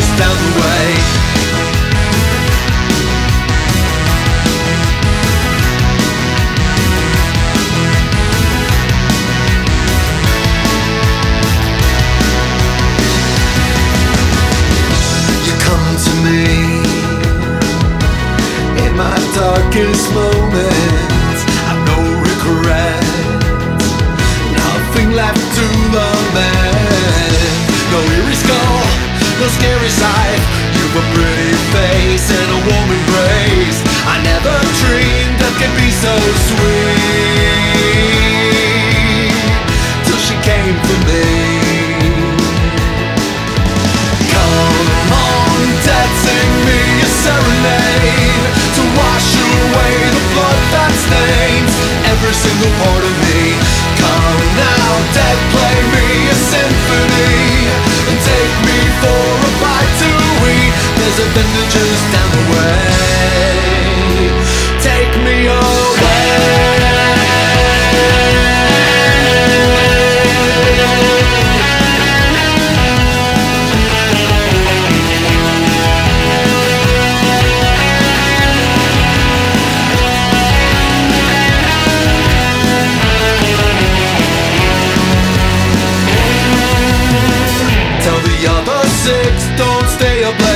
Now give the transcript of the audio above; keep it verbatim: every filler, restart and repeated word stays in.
just down the way. You come to me in my darkest moments. I've no regrets, nothing left to lament. No eerie skull, no scary sight. You've a pretty face and a warm embrace. I never dreamed that could be so sweet till she came for me. Come on, Dad, sing me a serenade to wash away the blood that stains every single part of me. Come now, Dad, play me a symphony and take me for a bite to eat. There's a vendor just down the way. Take me away. Tell the other six, don't stay up late.